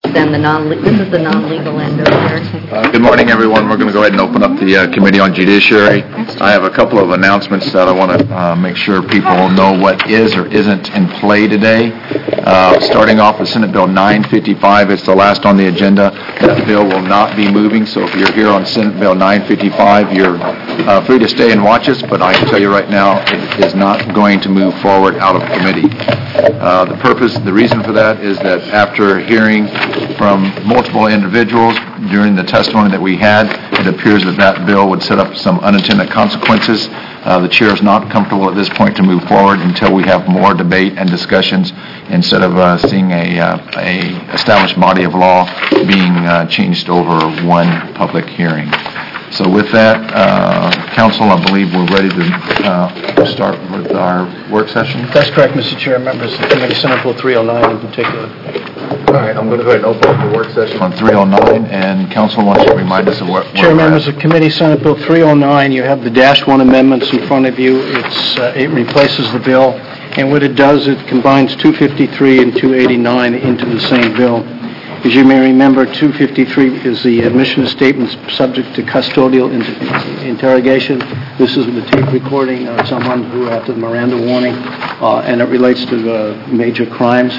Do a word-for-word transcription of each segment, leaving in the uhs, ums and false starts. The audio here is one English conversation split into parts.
then the non. This is the non-legal end over here. Uh, good morning, everyone. We're going to go ahead and open up the uh, Committee on Judiciary. I have a couple of announcements that I want to uh, make sure people know what is or isn't in play today. Uh, starting off with Senate Bill nine fifty-five, it's the last on the agenda. That bill will not be moving, so if you're here on Senate Bill nine fifty-five, you're uh, free to stay and watch us, but I can tell you right now it is not going to move forward out of committee. Uh, the purpose, the reason for that is that after hearing from multiple individuals during the testimony that we had, it appears that that bill would set up some unintended consequences. Uh, the chair is not comfortable at this point to move forward until we have more debate and discussions instead of uh, seeing a, uh, a established body of law being uh, changed over one public hearing. So with that, uh, Council, I believe we're ready to uh, start with our work session. That's correct, Mister Chair. Members of the committee, Senate Bill three oh nine in particular. All right, I'm going to go ahead and open up the work session on three oh nine, and Council wants to remind us of what Chair, we're members of the committee, Senate Bill three oh nine, you have the dash one amendments in front of you. It's uh, it replaces the bill, and what it does, it combines two fifty-three and two eighty-nine into the same bill. As you may remember, two fifty-three is the admission statement subject to custodial inter- interrogation. This is the tape recording of someone who, after the Miranda warning, uh, and it relates to uh, major crimes.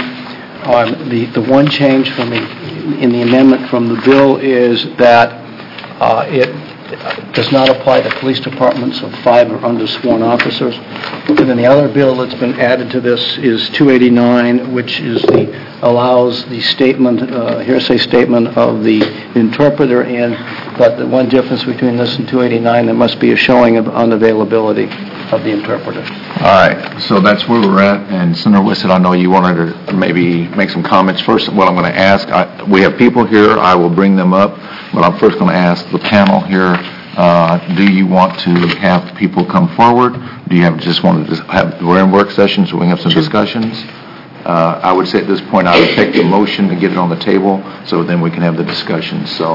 Um, the, the one change from the, in the amendment from the bill is that uh, it does not apply to police departments of five or under sworn officers. And then the other bill that's been added to this is two eighty-nine, which is the allows the statement, uh, hearsay statement of the interpreter in, but the one difference between this and two eighty-nine, there must be a showing of unavailability of the interpreter. All right, so that's where we're at. And Senator Wissett, I know you wanted to maybe make some comments. First, what I'm going to ask, I, we have people here, I will bring them up, but I'm first going to ask the panel here, uh, do you want to have people come forward? Do you have just want to have, we're in work session, so we have some discussions? Uh, I would say at this point I would take the motion to get it on the table so then we can have the discussion. So,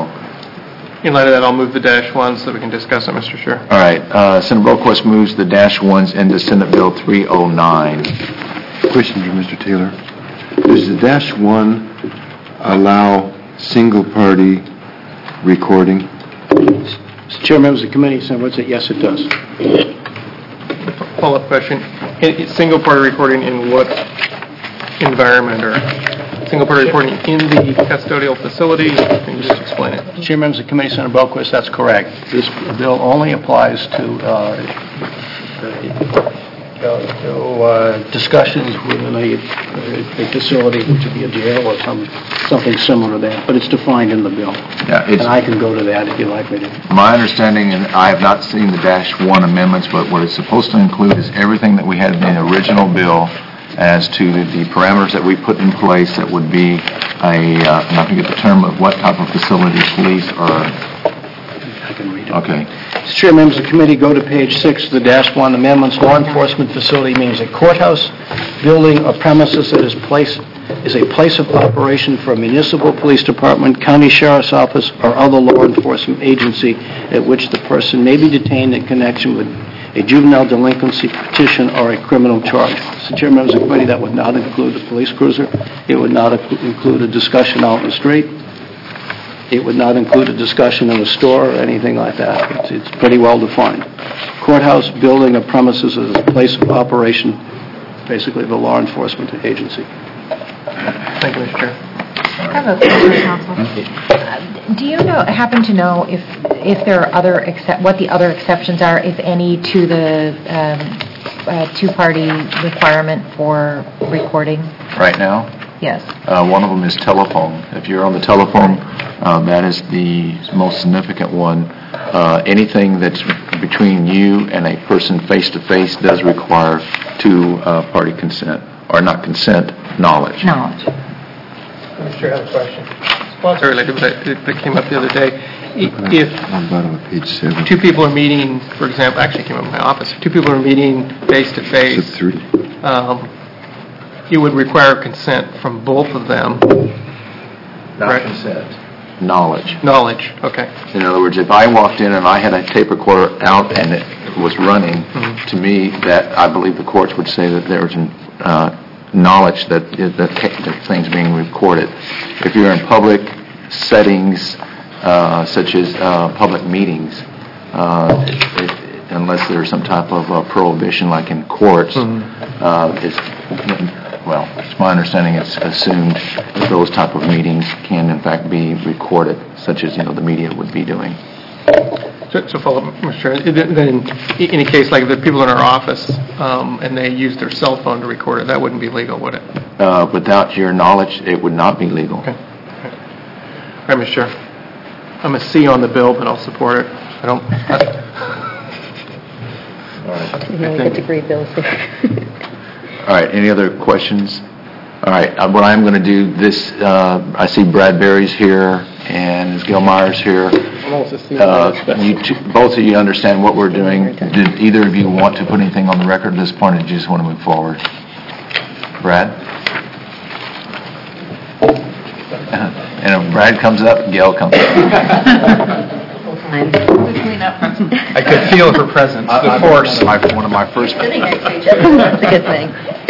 in light of that, I'll move the dash one so that we can discuss it, Mister Chair. All right. Uh, Senator Boquist moves the dash ones into Senate Bill three oh nine. Question for Mister Taylor. Does the dash one allow single-party recording? Mister Chair, members of the committee, Senator Wissett, yes, it does. Follow-up question. Single-party recording in what environment, or single-party recording in the custodial facility? Can you just explain it? Chair, members of the committee, Senator Boquist, that's correct. This bill only applies to uh, uh, to uh, discussions within a, a facility, which would be a jail or some something similar to that. But it's defined in the bill, yeah, it's, and I can go to that if you like me to. My understanding, and I have not seen the dash one amendments, but what it's supposed to include is everything that we had in the original bill as to the, the parameters that we put in place that would be a, uh, and I forget the term of what type of facility, police or... I can read it. Okay. Mister Chair, members of the committee, go to page six of the dash one amendments. Law enforcement facility means a courthouse, building, or premises that is place is a place of operation for a municipal police department, county sheriff's office, or other law enforcement agency at which the person may be detained in connection with a juvenile delinquency petition or a criminal charge. Mister Chair, members of the committee, that would not include a police cruiser. It would not include a discussion out in the street. It would not include a discussion in a store or anything like that. It's, it's pretty well defined. Courthouse, building, or premises is a place of operation, basically the law enforcement agency. Thank you, Mister Chair. I have a question, Counsel. Uh, do you know, happen to know if if there are other except what the other exceptions are, if any, to the um, uh, two-party requirement for recording? Right now? Yes. Uh, one of them is telephone. If you're on the telephone, uh, that is the most significant one. Uh, anything that's between you and a person face-to-face does require two-party uh, consent, or not consent, knowledge. Knowledge. Mister Chair, I have a question. Sponsor related, but that, that came up the other day. If page seven. two people are meeting, for example, actually came up in my office, if two people are meeting face-to-face, three. Um, you would require consent from both of them. Not right? consent. Knowledge. Knowledge, okay. In other words, if I walked in and I had a tape recorder out and it was running, mm-hmm. to me, that I believe the courts would say that there was an, uh, knowledge that that, that things being recorded. If you're in public settings, uh, such as uh, public meetings, uh, it, it, unless there's some type of uh, prohibition, like in courts, mm-hmm. uh, it's, well, it's my understanding it's assumed that those type of meetings can, in fact, be recorded, such as, you know, the media would be doing. So, so follow up, Mister Chair, then in a case like the people in our office um, and they use their cell phone to record it, that wouldn't be legal, would it? Uh, without your knowledge, it would not be legal. Okay. Okay. All right, Mister Chair. I'm a C on the bill, but I'll support it. I don't... I, All right. You know, get to agree, Bill. All right. Any other questions? All right. Uh, what I'm going to do this, uh, I see Brad Berry's here and Miz Gilmeyer's here. Uh, you two, both of you understand what we're doing. Did either of you want to put anything on the record at this point, or do you just want to move forward? Brad? And if Brad comes up, Gail comes up. I could feel her presence, the force. My, one of my first... Sitting next to each other, that's a good thing.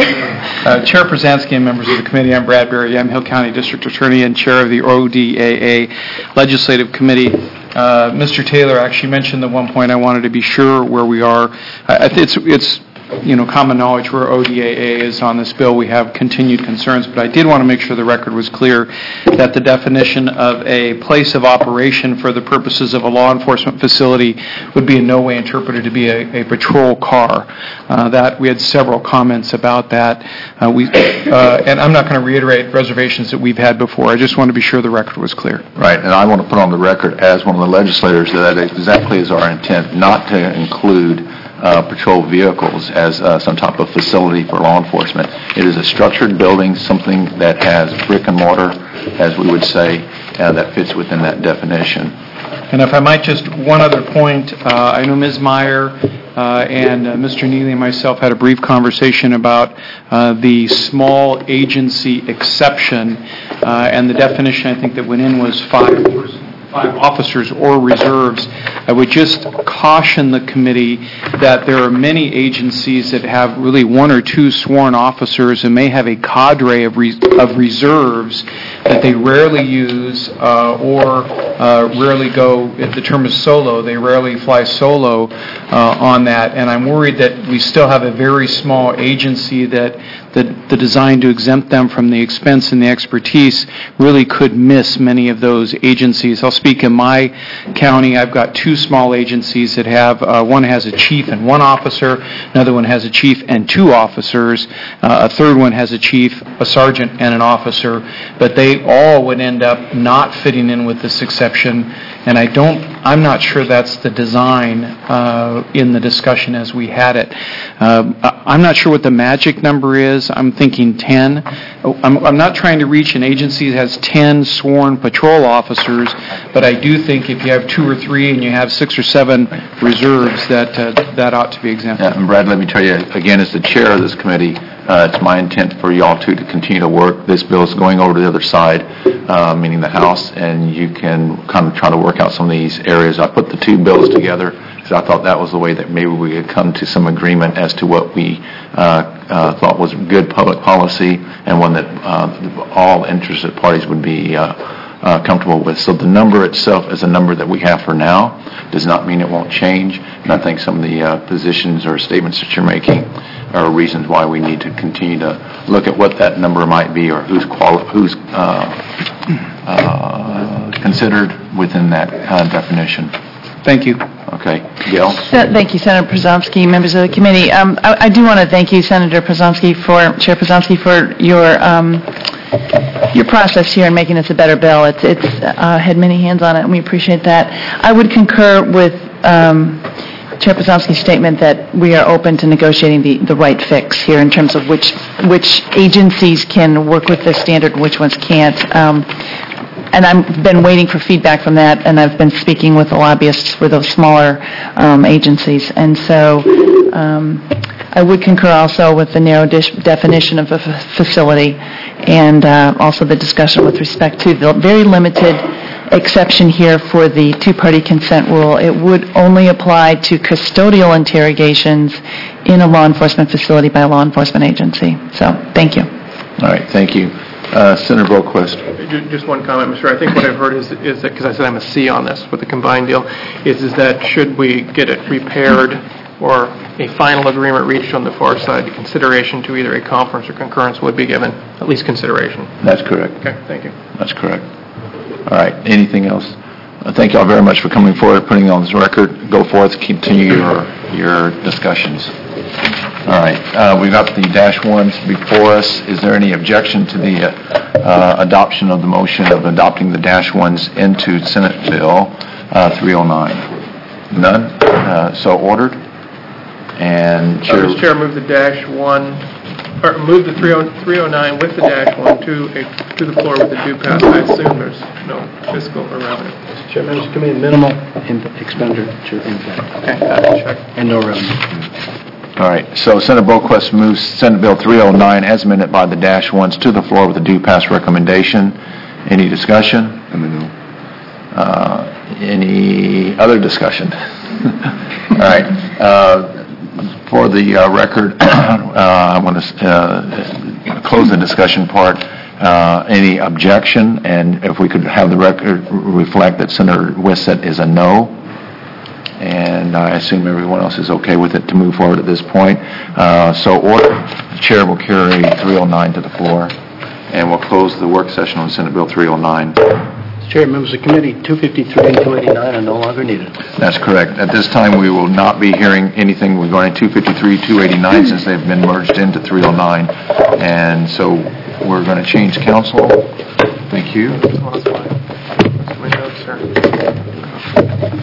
Uh, Chair Przanski and members of the committee, I'm Brad Berry, I'm Hill County District Attorney and Chair of the O D A A Legislative Committee. Uh, Mister Taylor actually mentioned the one point I wanted to be sure where we are. Uh, it's, it's you know, common knowledge where O D A A is on this bill. We have continued concerns, but I did want to make sure the record was clear that the definition of a place of operation for the purposes of a law enforcement facility would be in no way interpreted to be a, a patrol car. Uh, that we had several comments about that. Uh, we uh, and I'm not going to reiterate reservations that we've had before. I just want to be sure the record was clear. Right, and I want to put on the record as one of the legislators that that exactly is our intent, not to include Uh, patrol vehicles as uh, some type of facility for law enforcement. It is a structured building, something that has brick and mortar, as we would say, uh, that fits within that definition. And if I might just, one other point, uh, I know Miz Meyer uh, and uh, Mister Neely and myself had a brief conversation about uh, the small agency exception, uh, and the definition I think that went in was five five officers or reserves. I would just caution the committee that there are many agencies that have really one or two sworn officers and may have a cadre of, re- of reserves that they rarely use uh, or uh, rarely go, the term is solo, they rarely fly solo uh, on that. And I'm worried that we still have a very small agency that the, the design to exempt them from the expense and the expertise really could miss many of those agencies. I'll speak in my county. I've got two small agencies that have, uh, one has a chief and one officer, another one has a chief and two officers, uh, a third one has a chief, a sergeant, and an officer, but they all would end up not fitting in with this exception, and I don't, I'm not sure that's the design uh, in the discussion as we had it. Uh, I'm not sure what the magic number is. I'm thinking ten. I'm, I'm not trying to reach an agency that has ten sworn patrol officers, but I do think if you have two or three and you have six or seven reserves, that uh, that ought to be exempted. Yeah, and Brad, let me tell you, again, as the chair of this committee, uh, it's my intent for y'all two to continue to work. This bill is going over to the other side, uh, meaning the House, and you can kind of try to work out some of these areas. I put the two bills together because I thought that was the way that maybe we could come to some agreement as to what we uh, uh, thought was good public policy and one that uh, all interested parties would be uh, uh, comfortable with. So the number itself is a number that we have for now. Does not mean it won't change. And I think some of the uh, positions or statements that you're making are reasons why we need to continue to look at what that number might be or who's quali- who's uh, uh, considered within that uh, definition. Thank you. Okay. Gail? Thank you, Senator Przanski, members of the committee. Um, I, I do want to thank you, Senator Przanski, for Chair Przanski, for your um, your process here in making this a better bill. It's it's uh, had many hands on it, and we appreciate that. I would concur with um, Chair Przanski's statement that we are open to negotiating the, the right fix here in terms of which which agencies can work with this standard and which ones can't. Um, And I've been waiting for feedback from that, and I've been speaking with the lobbyists for those smaller um, agencies. And so um, I would concur also with the narrow dish definition of a f- facility and uh, also the discussion with respect to the very limited exception here for the two-party consent rule. It would only apply to custodial interrogations in a law enforcement facility by a law enforcement agency. So, thank you. All right, thank you. Uh, Senator Broquist. Ju- Just one comment, Mister I think what I've heard is, is that, because I said I'm a C on this with the combined deal, is, is that should we get it repaired or a final agreement reached on the far side, consideration to either a conference or concurrence would be given, at least consideration. That's correct. Okay, thank you. That's correct. All right, anything else? Uh, Thank you all very much for coming forward, putting it on this record. Go forth, continue your, your discussions. All right, uh, we've got the dash ones before us. Is there any objection to the uh, uh, adoption of the motion of adopting the dash ones into Senate Bill uh, three oh nine? None? Uh, So ordered? And Uh, Chair... Mister Chair, move the dash one, or move the three oh nine with the dash one to, a- to the floor with the due pass. I assume there's no fiscal or revenue. Chair, members of the committee, minimal im- expenditure impact Okay, uh, check. and no revenue. All right, so Senator Broquist moves Senate Bill three oh nine as amended by the dash ones to the floor with a due pass recommendation. Any discussion? I mean, no. Uh, Any other discussion? All right, uh, for the uh, record, uh, I want to uh, close the discussion part. Uh, Any objection? And if we could have the record reflect that Senator Wissett is a no. And I assume everyone else is okay with it to move forward at this point. Uh, So order, the chair will carry three oh nine to the floor, and we'll close the work session on Senate Bill three oh nine. Mister Chair, members of the committee, two fifty-three and two eighty-nine are no longer needed. That's correct. At this time, we will not be hearing anything regarding two fifty-three, two eighty-nine, since they've been merged into three oh nine. And so we're going to change counsel. Thank you. Well, that's fine. That's my notes, sir.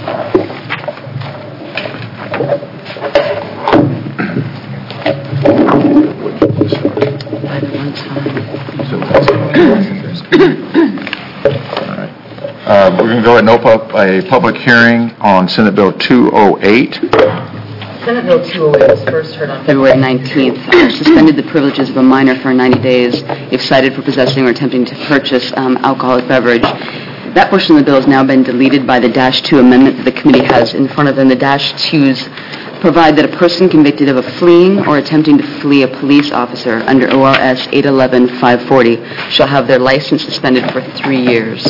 Uh, We're going to go ahead and open up a public hearing on Senate Bill two oh eight. Senate Bill two oh eight was first heard on February nineteenth. Uh, Suspended the privileges of a minor for ninety days if cited for possessing or attempting to purchase um, alcoholic beverage. That portion of the bill has now been deleted by the Dash two amendment that the committee has in front of them. The Dash twos provide that a person convicted of a fleeing or attempting to flee a police officer under O R S eight eleven five forty shall have their license suspended for three years.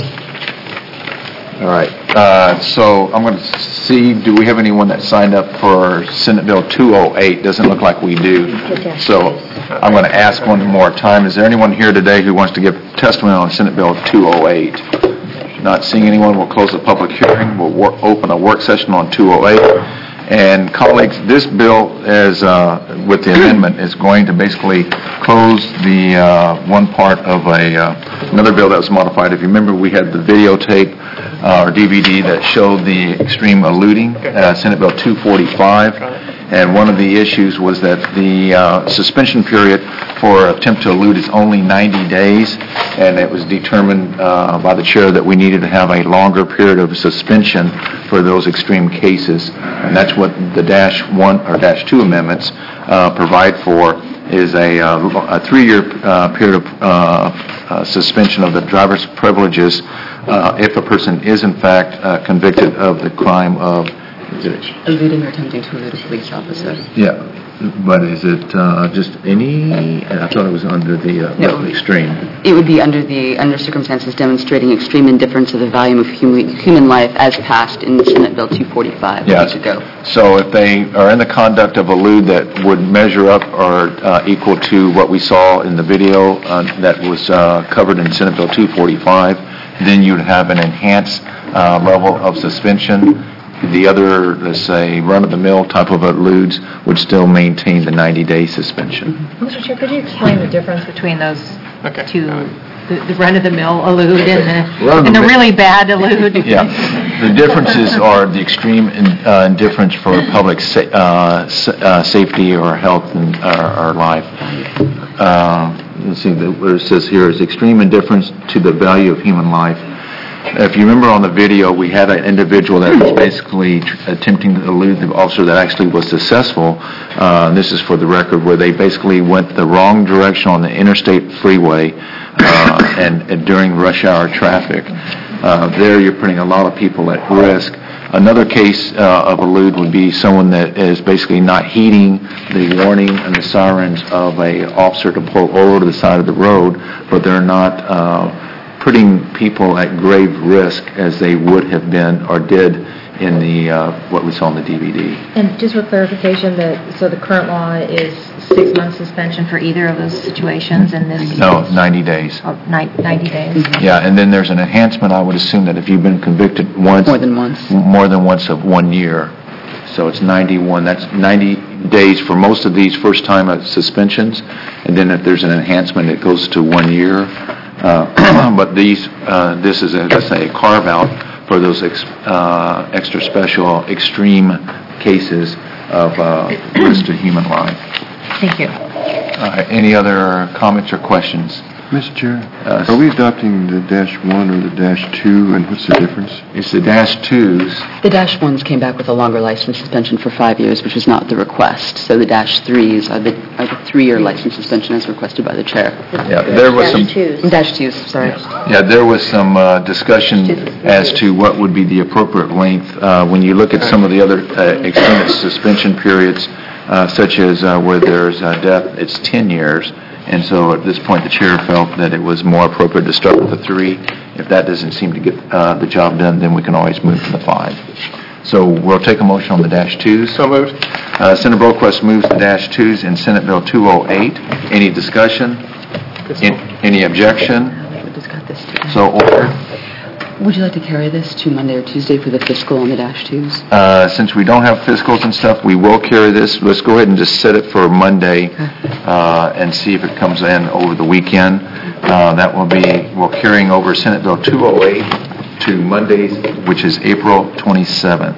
All right, uh, so I'm going to see, do we have anyone that signed up for Senate Bill two oh eight? Doesn't look like we do. So I'm going to ask one more time, is there anyone here today who wants to give testimony on Senate Bill two oh eight? Not seeing anyone, we'll close the public hearing. We'll wor- open a work session on two oh eight. And colleagues, this bill is, uh, with the amendment, is going to basically close the uh, one part of a uh, another bill that was modified. If you remember, we had the videotape uh, or D V D that showed the extreme eluding, uh, Senate Bill two forty-five. And one of the issues was that the uh, suspension period for attempt to elude is only ninety days, and it was determined uh, by the chair that we needed to have a longer period of suspension for those extreme cases. And that's what the dash one or dash two amendments uh, provide for, is a, uh, a three-year uh, period of uh, uh, suspension of the driver's privileges uh, if a person is in fact uh, convicted of the crime of eluding or attempting to elude a police officer. Yeah, but is it uh, just any, I thought it was under the uh, No. extreme. It would be under the under circumstances demonstrating extreme indifference of the value of human, human life as passed in Senate Bill two forty-five Yes. years ago. So if they are in the conduct of a lewd that would measure up or uh, equal to what we saw in the video uh, that was uh, covered in Senate Bill two forty-five, then you'd have an enhanced uh, level of suspension. The other, let's say, run-of-the-mill type of eludes would still maintain the ninety-day suspension. Mister Chair, could you explain the difference between those Okay. two, the the run-of-the-mill elude and the, and the Run-of-the-mill. really bad elude? Yeah. The differences are the extreme in, uh, indifference for public sa- uh, s- uh, safety or health and or, or life. Uh, let's see, the, what it says here is extreme indifference to the value of human life. If you remember on the video, we had an individual that was basically tr- attempting to elude the officer that actually was successful. Uh, this is for the record, where they basically went the wrong direction on the interstate freeway uh, and, and during rush hour traffic. Uh, there you're putting a lot of people at risk. Another case uh, of a lewd would be someone that is basically not heeding the warning and the sirens of a officer to pull over to the side of the road, but they're not uh, putting people at grave risk as they would have been or did in the uh, what we saw in the D V D. And just for clarification, the, so the current law is six months suspension for either of those situations, and this No, is ninety days. oh, nine- ninety days? Yeah, and then there's an enhancement, I would assume, that if you've been convicted once... More than once. More than once of one year. So it's ninety-one, that's ninety days for most of these first-time uh, suspensions, and then if there's an enhancement, it goes to one year. Uh, But these, uh, this is, a, let's say, a carve-out for those ex, uh, extra special, extreme cases of uh, risk to human life. Thank you. Uh, Any other comments or questions? Mister Chair, Uh, are we adopting the dash one or the dash two, and what's the difference? It's the dash twos. The dash ones came back with a longer license suspension for five years, which was not the request. So the dash threes are the, are the three-year license suspension as requested by the chair. Yeah, there was some... Dash twos, sorry. Yeah, there was some uh, discussion as to what would be the appropriate length. Uh, When you look at some of the other uh, extended suspension periods, uh, such as uh, where there's uh, death, it's ten years. And so at this point, the chair felt that it was more appropriate to start with the three. If that doesn't seem to get uh, the job done, then we can always move to the five. So we'll take a motion on the dash twos. So moved. Uh, Senator Broquist moves the dash twos in Senate Bill two oh eight. Any discussion? In- Any objection? We just got this too. So ordered. Would you like to carry this to Monday or Tuesday for the fiscal on the dash twos? Uh, Since we don't have fiscals and stuff, we will carry this. Let's go ahead and just set it for Monday uh, and see if it comes in over the weekend. Uh, That will be, we're carrying over Senate Bill two oh eight to Mondays, which is April twenty-seventh.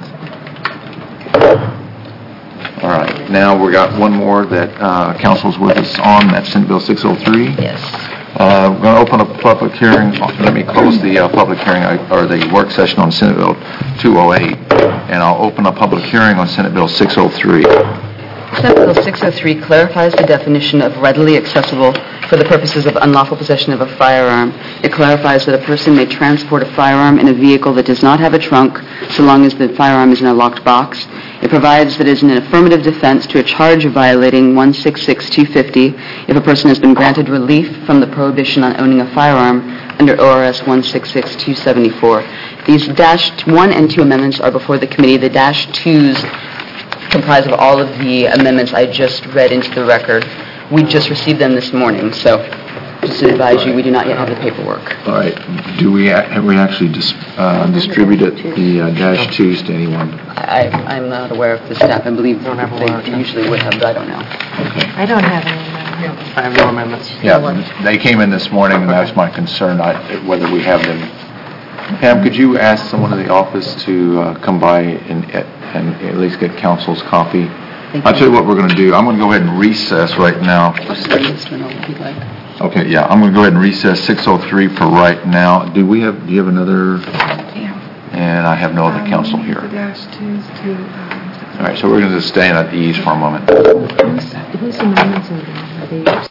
All right, now we got one more that uh, council's with us on, that's Senate Bill six oh three. Yes. Uh, We're going to open a public hearing. Let me close the uh, public hearing, uh, or the work session on Senate Bill two oh eight, and I'll open a public hearing on Senate Bill six oh three. Senate Bill six oh three clarifies the definition of readily accessible for the purposes of unlawful possession of a firearm. It clarifies that a person may transport a firearm in a vehicle that does not have a trunk so long as the firearm is in a locked box. It provides that it is an affirmative defense to a charge of violating one sixty-six two fifty if a person has been granted relief from the prohibition on owning a firearm under O R S one sixty-six two seventy-four. These dash one and two amendments are before the committee. The dash twos comprise of all of the amendments I just read into the record. We just received them this morning, so just to advise you, we do not yet have the paperwork. All right, do we, a- have we actually dis- uh, distributed the uh, dash twos to anyone? I, I'm not aware of the staff. I believe Don't have a letter. they usually would have, but I don't know. I don't have any. uh, I have no amendments. Yeah, they came in this morning, and that's my concern, I- whether we have them. Pam, could you ask someone in the office to uh, come by and and at least get council's copy? Thank I'll you. tell you what we're going to do. I'm going to go ahead and recess right now. I'll just bring this one over if you'd like. Okay, yeah, I'm going to go ahead and recess six oh three for right now. Do we have, do you have another? And I have no other council here. All right, so we're going to just stay at ease for a moment. Whose amendments are they? Are they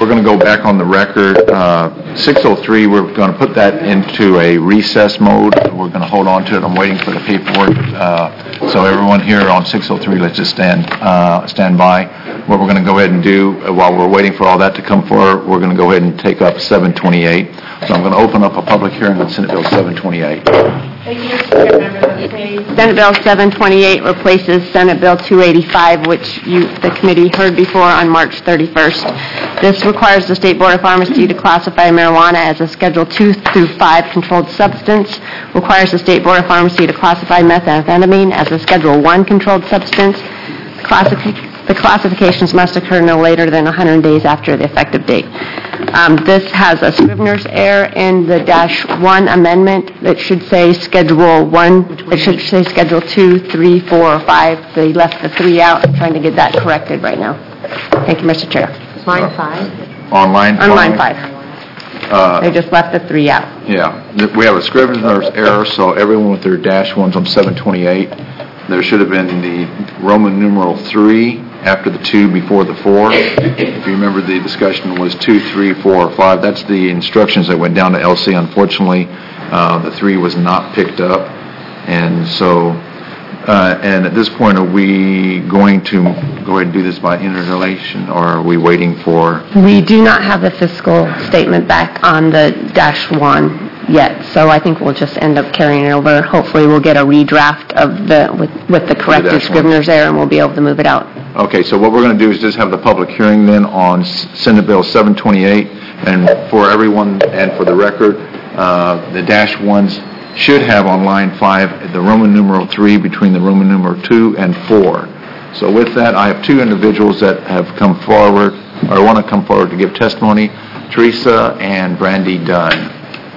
we're going to go back on the record. Uh, six oh three, we're going to put that into a recess mode. We're going to hold on to it. I'm waiting for the paperwork. Uh, so everyone here on six oh three, let's just stand uh, stand by. What we're going to go ahead and do, uh, while we're waiting for all that to come forward, we're going to go ahead and take up seven twenty-eight. So I'm going to open up a public hearing on Senate Bill seven twenty-eight. Thank you, Mister Chair, members of the committee. Senate Bill seven twenty-eight replaces Senate Bill two eighty-five, which you, the committee, heard before on March thirty-first. This requires the State Board of Pharmacy to classify marijuana as a Schedule two through five controlled substance, requires the State Board of Pharmacy to classify methamphetamine as a Schedule one controlled substance. Classifi- the classifications must occur no later than one hundred days after the effective date. Um, this has a Scrivener's error in the dash one amendment that should say Schedule one, it should say Schedule two, three, four, or five. They left the three out. I'm trying to get that corrected right now. Thank you, Mister Chair. Line five? On line On line five? five. Uh, They just left the three out. Yeah, th- we have a Scrivener's error, so everyone with their dash ones on seven twenty-eight, there should have been the Roman numeral three after the two before the four. If you remember, the discussion was two, three, four, or five. That's the instructions that went down to L C. Unfortunately, uh, the three was not picked up, and so, uh, and at this point, are we going to go ahead and do this by interrelation, or are we waiting for? We do not have the fiscal statement back on the dash one yet, so I think we'll just end up carrying it over. Hopefully, we'll get a redraft of the, with, with the corrected dash one. Scrivener's error, and we'll be able to move it out. Okay, so what we're going to do is just have the public hearing then on S- Senate Bill seven twenty-eight, and for everyone and for the record, uh, the dash ones should have on line five the Roman numeral three between the Roman numeral two and four. So with that, I have two individuals that have come forward, or want to come forward to give testimony, Teresa and Brandy Dunn.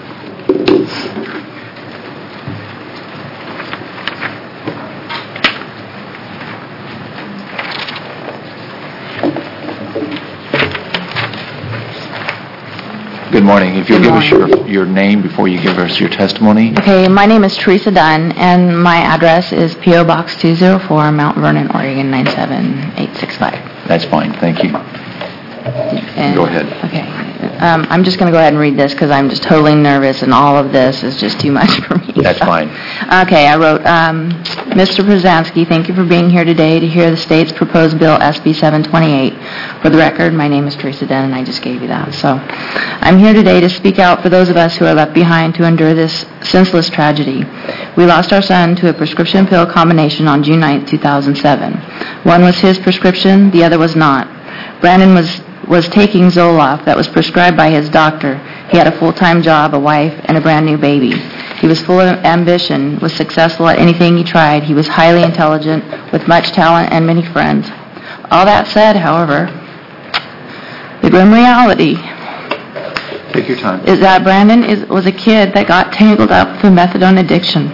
Good morning. If you'll Good give us your, your name before you give us your testimony. Okay, my name is Teresa Dunn, and my address is P O Box two oh four, Mount Vernon, Oregon, nine seven eight six five. That's fine. Thank you. And- Go ahead. Okay. Um, I'm just going to go ahead and read this because I'm just totally nervous, and all of this is just too much for me. That's So- fine. Okay, I wrote, um, Mister Przansky, thank you for being here today to hear the state's proposed bill, S B seven twenty-eight. For the record, my name is Teresa Dunn, and I just gave you that. So I'm here today to speak out for those of us who are left behind to endure this senseless tragedy. We lost our son to a prescription pill combination on June ninth, two thousand seven. One was his prescription, the other was not. Brandon was was taking Zoloft that was prescribed by his doctor. He had a full-time job, a wife, and a brand new baby. He was full of ambition, was successful at anything he tried. He was highly intelligent, with much talent and many friends. All that said, however, the grim reality Take your time. is that Brandon is, was a kid that got tangled up with a methadone addiction.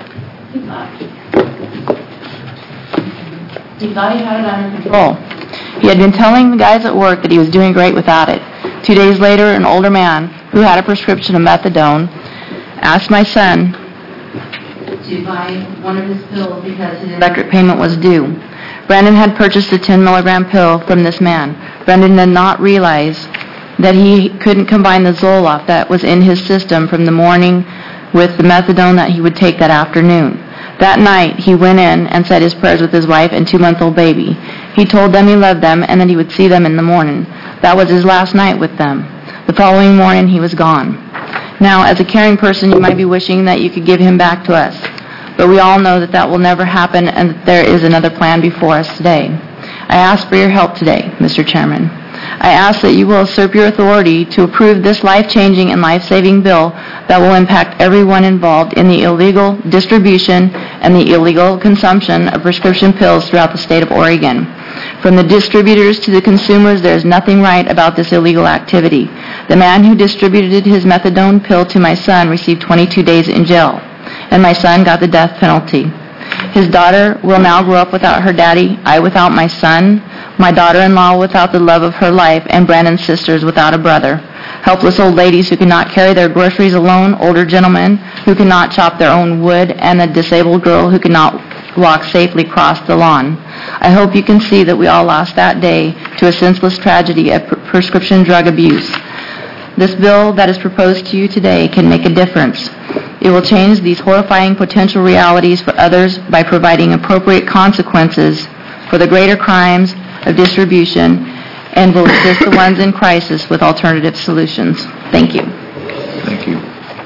He thought he had it under control. He had been telling the guys at work that he was doing great without it. Two days later, an older man who had a prescription of methadone asked my son to buy one of his pills because his electric payment was due. Brandon had purchased a ten milligram pill from this man. Brandon did not realize that he couldn't combine the Zoloft that was in his system from the morning with the methadone that he would take that afternoon. That night, he went in and said his prayers with his wife and two-month-old baby. He told them he loved them and that he would see them in the morning. That was his last night with them. The following morning, he was gone. Now, as a caring person, you might be wishing that you could give him back to us. But we all know that that will never happen and that there is another plan before us today. I ask for your help today, Mister Chairman. I ask that you will usurp your authority to approve this life-changing and life-saving bill that will impact everyone involved in the illegal distribution and the illegal consumption of prescription pills throughout the state of Oregon. From the distributors to the consumers, there is nothing right about this illegal activity. The man who distributed his methadone pill to my son received twenty-two days in jail, and my son got the death penalty. His daughter will now grow up without her daddy, I without my son, my daughter-in-law without the love of her life, and Brandon's sisters without a brother. Helpless old ladies who cannot carry their groceries alone, older gentlemen who cannot chop their own wood, and a disabled girl who cannot walk safely across the lawn. I hope you can see that we all lost that day to a senseless tragedy of pr- prescription drug abuse. This bill that is proposed to you today can make a difference. It will change these horrifying potential realities for others by providing appropriate consequences for the greater crimes of distribution and will assist the ones in crisis with alternative solutions. Thank you. Thank you.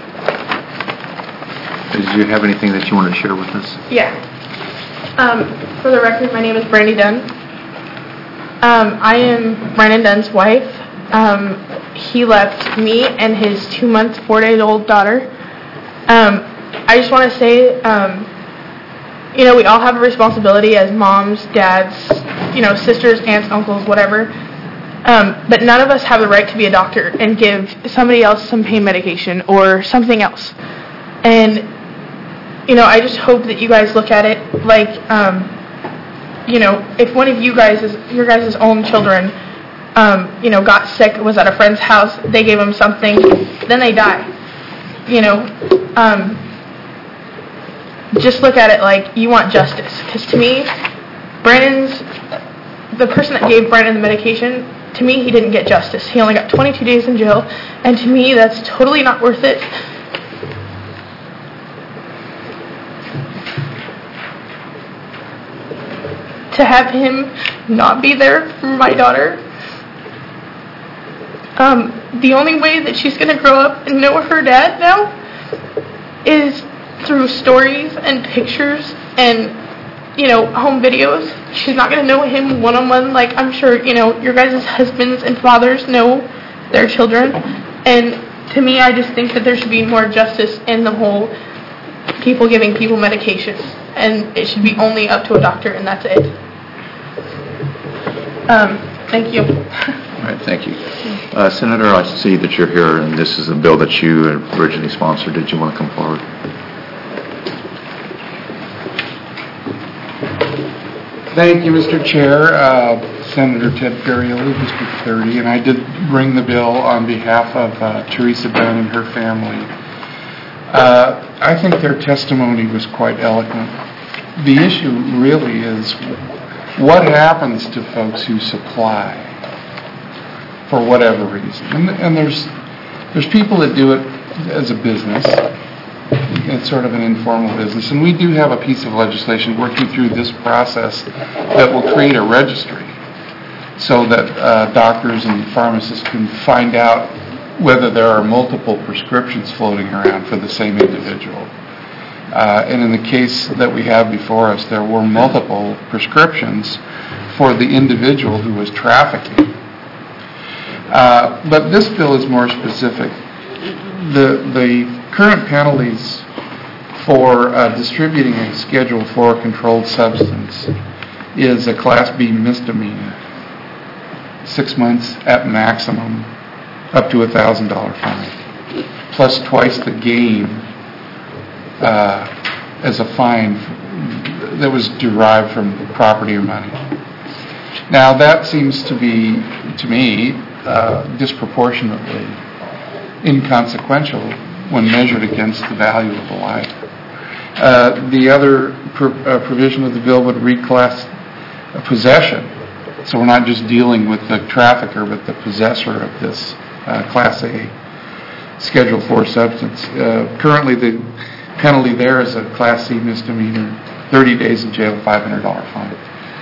Did you have anything that you want to share with us? Yeah. Um, for the record, my name is Brandy Dunn. Um, I am Brandon Dunn's wife. Um, he left me and his two-month, four-day-old daughter. Um, I just want to say, um, you know, we all have a responsibility as moms, dads, you know, sisters, aunts, uncles, whatever. Um, but none of us have the right to be a doctor and give somebody else some pain medication or something else. And, you know, I just hope that you guys look at it like, um, you know, if one of you guys, your guys' own children, um, you know, got sick, was at a friend's house, they gave them something, then they die. You know, um, just look at it like you want justice. Because to me, Brandon's, the person that gave Brandon the medication, to me, he didn't get justice. He only got twenty-two days in jail, and to me, that's totally not worth it. To have him not be there for my daughter. Um, the only way that she's going to grow up and know her dad now is through stories and pictures and, you know, home videos. She's not going to know him one-on-one like I'm sure, you know, your guys' husbands and fathers know their children. And to me, I just think that there should be more justice in the whole people giving people medications. And it should be only up to a doctor, and that's it. Um, thank you. All right, thank you. Uh, Senator, I see that you're here, and this is a bill that you originally sponsored. Did you want to come forward? Thank you, Mister Chair. Uh, Senator Ted Ferrioli, District thirty, and I did bring the bill on behalf of uh, Teresa Dunn and her family. Uh, I think their testimony was quite eloquent. The issue really is what happens to folks who supply for whatever reason. And, and there's there's people that do it as a business. It's sort of an informal business. And we do have a piece of legislation working through this process that will create a registry so that uh, doctors and pharmacists can find out whether there are multiple prescriptions floating around for the same individual. Uh, and in the case that we have before us, there were multiple prescriptions for the individual who was trafficking. Uh, but this bill is more specific. The, the current penalties for uh, distributing a Schedule four controlled substance is a Class B misdemeanor, six months at maximum, up to a one thousand dollars fine, plus twice the gain uh, as a fine that was derived from property or money. Now that seems to be, to me, uh, disproportionately inconsequential when measured against the value of the life. Uh, the other pro- uh, provision of the bill would reclass uh, possession, so we're not just dealing with the trafficker but the possessor of this uh, Class A Schedule four substance. Uh, currently the penalty there is a Class C misdemeanor, thirty days in jail, five hundred dollars fine.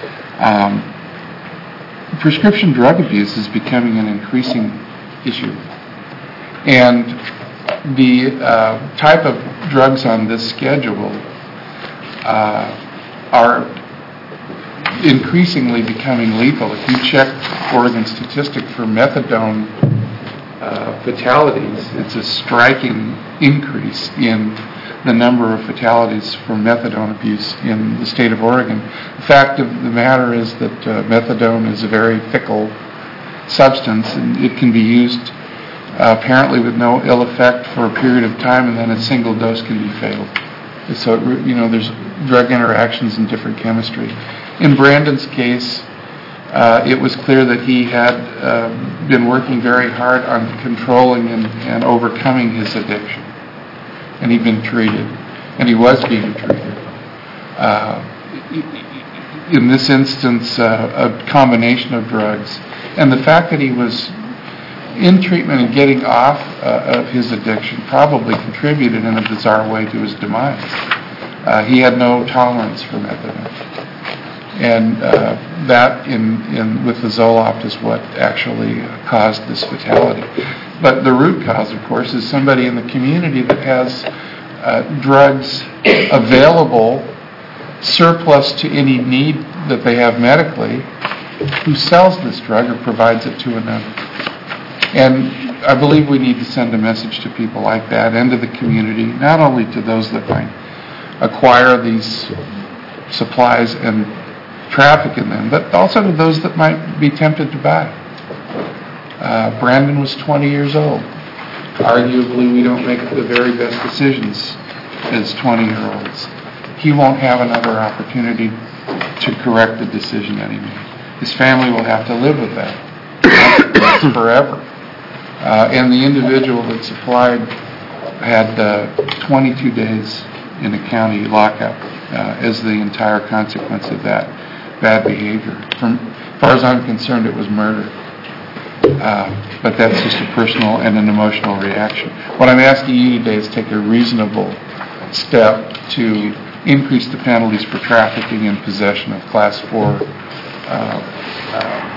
Um, prescription drug abuse is becoming an increasing issue. And the uh, type of drugs on this schedule uh, are increasingly becoming lethal. If you check Oregon statistics for methadone uh, fatalities, it's a striking increase in the number of fatalities from methadone abuse in the state of Oregon. The fact of the matter is that uh, methadone is a very fickle substance, and it can be used Uh, apparently with no ill effect for a period of time, and then a single dose can be fatal. So, it, you know, there's drug interactions in different chemistry. In Brandon's case, uh, it was clear that he had uh, been working very hard on controlling and, and overcoming his addiction. And he'd been treated, and he was being treated. Uh, in this instance, uh, a combination of drugs. And the fact that he was in treatment and getting off uh, of his addiction probably contributed in a bizarre way to his demise. Uh, he had no tolerance for methadone. And uh, that, in, in with the Zoloft, is what actually caused this fatality. But the root cause, of course, is somebody in the community that has uh, drugs available, surplus to any need that they have medically, who sells this drug or provides it to another. And I believe we need to send a message to people like that and to the community, not only to those that might acquire these supplies and traffic in them, but also to those that might be tempted to buy. Uh, Brandon was twenty years old. Arguably, we don't make the very best decisions as twenty-year-olds. He won't have another opportunity to correct the decision that he made. His family will have to live with that forever. Uh, and the individual that supplied had uh, twenty-two days in a county lockup uh, as the entire consequence of that bad behavior. From, as far as I'm concerned, it was murder. Uh, but that's just a personal and an emotional reaction. What I'm asking you today is take a reasonable step to increase the penalties for trafficking and possession of class four, uh, uh,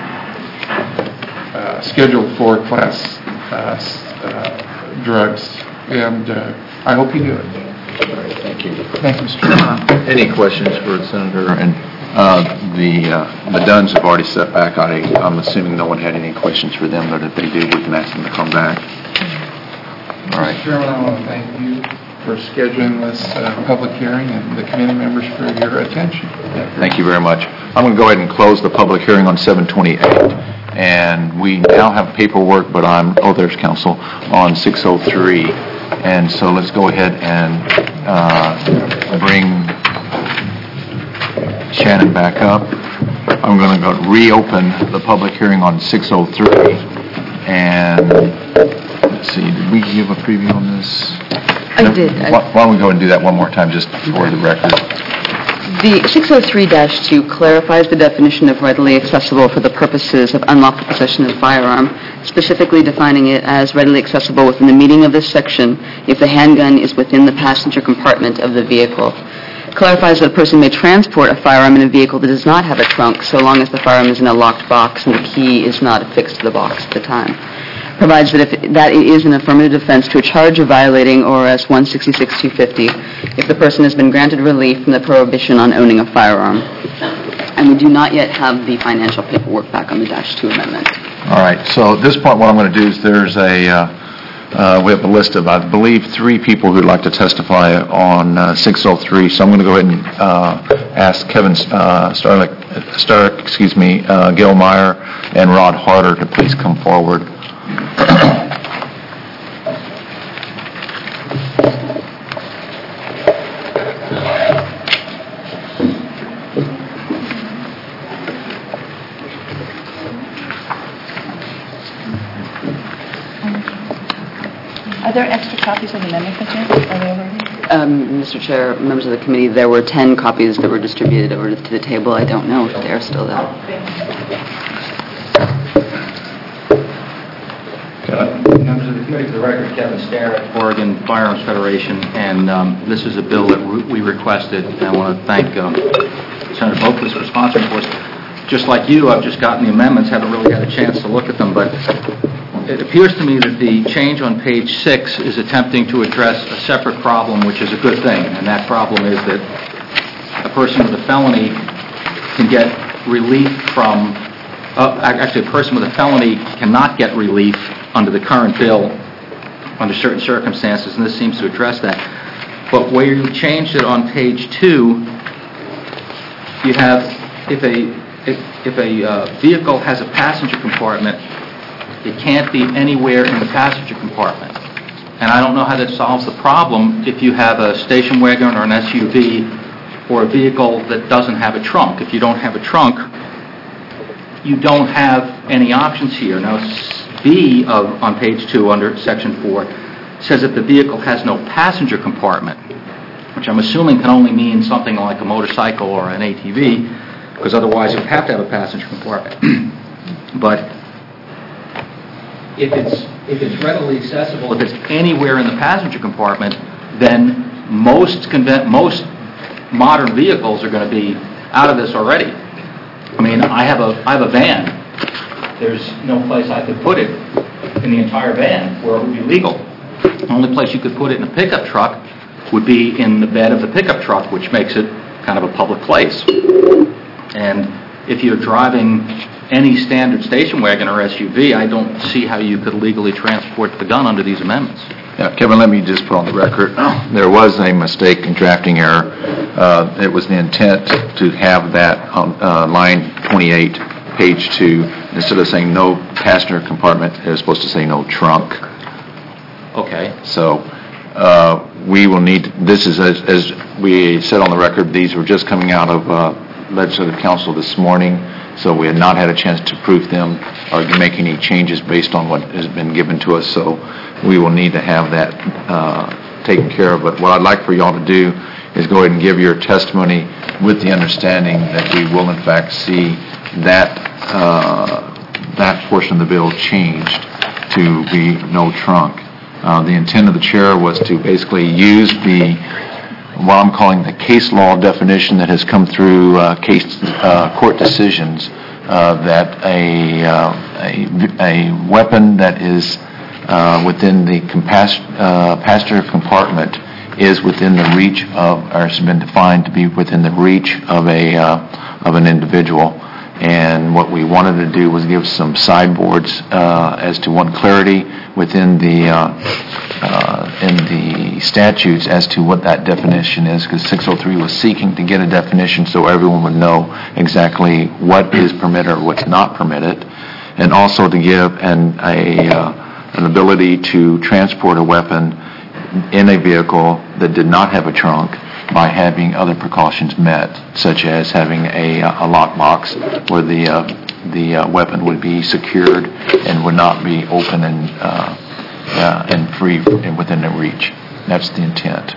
uh, Schedule four class uh, uh, drugs. And uh, I hope you do it. Thank you. Thank you, Mister Chairman. Any questions for the Senator? And uh, the uh, the Dunns have already set back. I, I'm assuming no one had any questions for them, but if they do, we can ask them to come back. All right. Mister Chairman, I want to thank you for scheduling this uh, public hearing and the committee members for your attention. Thank you very much. I'm going to go ahead and close the public hearing on seven twenty-eight. And we now have paperwork, but on, oh, there's counsel, on six oh three. And so let's go ahead and uh, bring Shannon back up. I'm going to go reopen the public hearing on six oh three. And let's see, did we give a preview on this? I did. I Why, why don't we go and do that one more time just for the record? The six oh three dash two clarifies the definition of readily accessible for the purposes of unlawful possession of a firearm, specifically defining it as readily accessible within the meaning of this section if the handgun is within the passenger compartment of the vehicle. It clarifies that a person may transport a firearm in a vehicle that does not have a trunk so long as the firearm is in a locked box and the key is not affixed to the box at the time. Provides that if that it is an affirmative defense to a charge of violating O R S one sixty-six two fifty if the person has been granted relief from the prohibition on owning a firearm. And we do not yet have the financial paperwork back on the dash two amendment. All right. So at this point, what I'm going to do is there's a, uh, uh, we have a list of, I believe, three people who'd like to testify on uh, six oh three. So I'm going to go ahead and uh, ask Kevin uh, Starlick, Starlick, excuse me, uh, Gil Meyer, and Rod Harder to please come forward. Are there extra copies of the amendment, Mister Chair? Are they over here? Um, Mister Chair, members of the committee, there were ten copies that were distributed over to the table. I don't know if they are still there. Members of the committee, for the record, Kevin Starrett, Oregon Firearms Federation, and um, this is a bill that we requested. I want to thank um, Senator Boaklis for sponsoring for us. Just like you, I've just gotten the amendments, haven't really had a chance to look at them, but it appears to me that the change on page six is attempting to address a separate problem, which is a good thing, and that problem is that a person with a felony can get relief from, uh, actually a person with a felony cannot get relief under the current bill under certain circumstances, and this seems to address that. But where you changed it on page two, you have, if a, if, if a uh, vehicle has a passenger compartment, it can't be anywhere in the passenger compartment. And I don't know how that solves the problem if you have a station wagon or an S U V or a vehicle that doesn't have a trunk. If you don't have a trunk, you don't have any options here. Now, B of, on page two under section four says that the vehicle has no passenger compartment, which I'm assuming can only mean something like a motorcycle or an A T V, because otherwise you would have to have a passenger compartment. But if it's if it's readily accessible, if it's anywhere in the passenger compartment, then most conven- most modern vehicles are going to be out of this already. I mean, I have a I have a van. There's no place I could put it in the entire van where it would be legal. The only place you could put it in a pickup truck would be in the bed of the pickup truck, which makes it kind of a public place. And if you're driving any standard station wagon or S U V, I don't see how you could legally transport the gun under these amendments. Yeah, Kevin, let me just put on the record, there was a mistake in drafting error. Uh, it was the intent to have that on uh, line twenty-eight, page two, instead of saying no passenger compartment, it was supposed to say no trunk. Okay. So uh, we will need, this is, as, as we said on the record, these were just coming out of uh, Legislative Council this morning, so we had not had a chance to proof them or make any changes based on what has been given to us, so we will need to have that uh, taken care of. But what I'd like for y'all to do is go ahead and give your testimony with the understanding that we will in fact see that uh, that portion of the bill changed to be no trunk. Uh, the intent of the chair was to basically use the what I'm calling the case law definition that has come through uh, case uh, court decisions uh, that a, uh, a a weapon that is uh, within the compas- uh, passenger compartment is within the reach of, or has been defined to be within the reach of a uh, of an individual. And what we wanted to do was give some sideboards uh, as to one clarity within the uh, uh, in the statutes as to what that definition is, because six oh three was seeking to get a definition so everyone would know exactly what is permitted or what's not permitted, and also to give an a uh, an ability to transport a weapon in a vehicle that did not have a trunk by having other precautions met, such as having a, a lockbox where the uh, the uh, weapon would be secured and would not be open and uh, uh, and free and within the reach. That's the intent.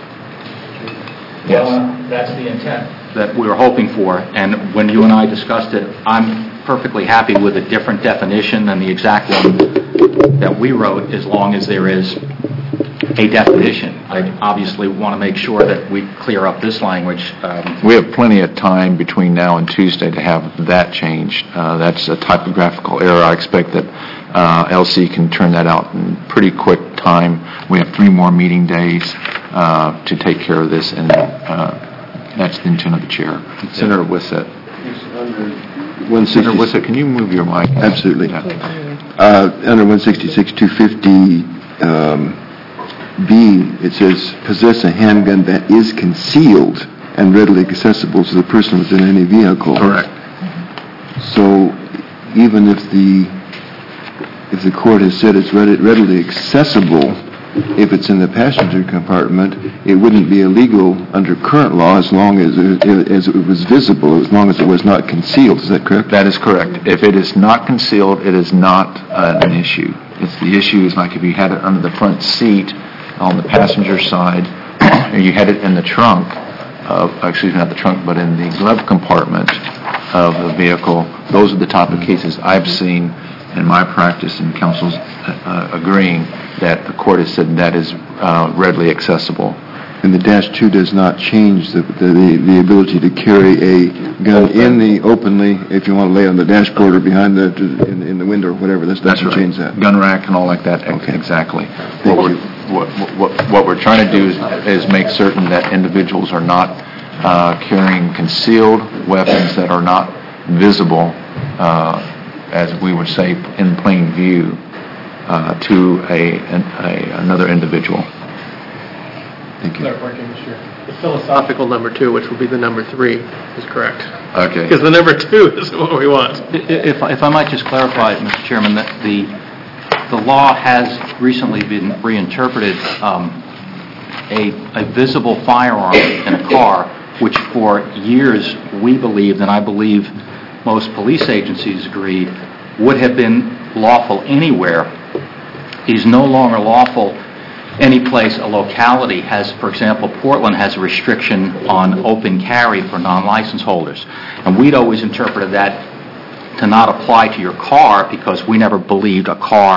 Yes. Well, that's the intent that we were hoping for. And when you and I discussed it, I'm perfectly happy with a different definition than the exact one that we wrote, as long as there is a definition. I obviously want to make sure that we clear up this language. Um, we have plenty of time between now and Tuesday to have that changed. Uh, that's a typographical error. I expect that uh, L C can turn that out in pretty quick time. We have three more meeting days uh, to take care of this, and uh, that's the intent of the chair. Senator Wissett. Senator Wissett, can you move your mic? Absolutely. Yeah. Uh, under one sixty-six two fifty um, B, it says, possess a handgun that is concealed and readily accessible to the person within any vehicle. Correct. So even if the if the court has said it's readily accessible, if it's in the passenger compartment, it wouldn't be illegal under current law as long as it, as it was visible, as long as it was not concealed. Is that correct? That is correct. If it is not concealed, it is not uh, an issue. It's the issue is like if you had it under the front seat on the passenger side, or you had it in the trunk, of, excuse me, not the trunk, but in the glove compartment of the vehicle. Those are the type of cases I've seen in my practice, and council's uh, agreeing that the court has said that is uh, readily accessible. And the dash two does not change the, the the ability to carry a gun in the openly, if you want to lay on the dashboard or behind the in, in the window or whatever. This doesn't That's right. change that. Gun rack and all like that. Okay. Exactly. Thank what, you. We're, what, what, what we're trying to do is, is make certain that individuals are not uh, carrying concealed weapons that are not visible, uh, as we would say, in plain view, uh, to a, an, a another individual. Thank you. The philosophical number two, which will be the number three, is correct. Okay. Because the number two is what we want. If, if I might just clarify, Mister Chairman, that the the law has recently been reinterpreted. Um, a, a visible firearm in a car, which for years we believed, and I believe most police agencies agree, would have been lawful anywhere, is no longer lawful any place a locality has. For example, Portland has a restriction on open carry for non-license holders. And we'd always interpreted that to not apply to your car because we never believed a car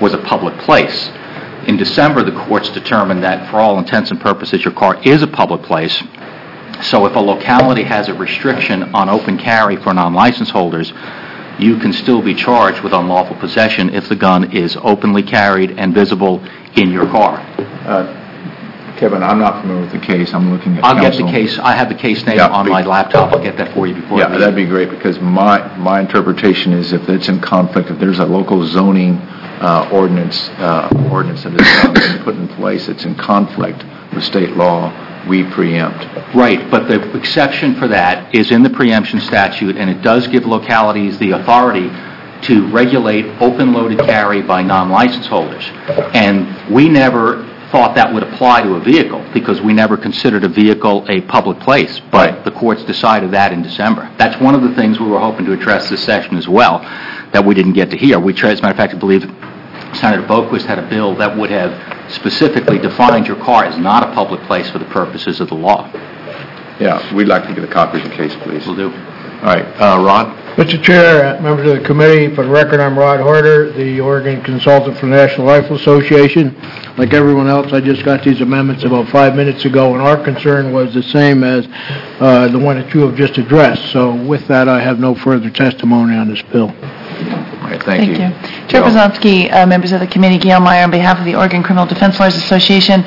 was a public place. In December, the courts determined that for all intents and purposes, your car is a public place. So if a locality has a restriction on open carry for non-license holders, you can still be charged with unlawful possession if the gun is openly carried and visible in your car. Uh, Kevin, I'm not familiar with the case. I'm looking at I'll get counsel. the case. I have the case name Yeah, on be- my laptop. I'll get that for you before. Yeah, the that'd be great, because my, my interpretation is if it's in conflict, if there's a local zoning uh, ordinance, uh, ordinance that has been put in place that's in conflict with state law, we preempt. Right, but the exception for that is in the preemption statute, and it does give localities the authority to regulate open-loaded carry by non-license holders. And we never thought that would apply to a vehicle, because we never considered a vehicle a public place, but Right. the courts decided that in December. That's one of the things we were hoping to address this session as well, that we didn't get to hear. We, tried, as a matter of fact, I believe Senator Boquist had a bill that would have specifically defined your car as not a public place for the purposes of the law. Yeah, we'd like to get a copy of the case, please. Will do. All right, uh, Rod? Mister Chair, uh, members of the committee, for the record, I'm Rod Horter, the Oregon consultant for the National Rifle Association. Like everyone else, I just got these amendments about five minutes ago, and our concern was the same as uh, the one that you have just addressed. So with that, I have no further testimony on this bill. All right, thank, you. Chair Brzezowski, uh, members of the committee, Gail Meyer on behalf of the Oregon Criminal Defense Lawyers Association.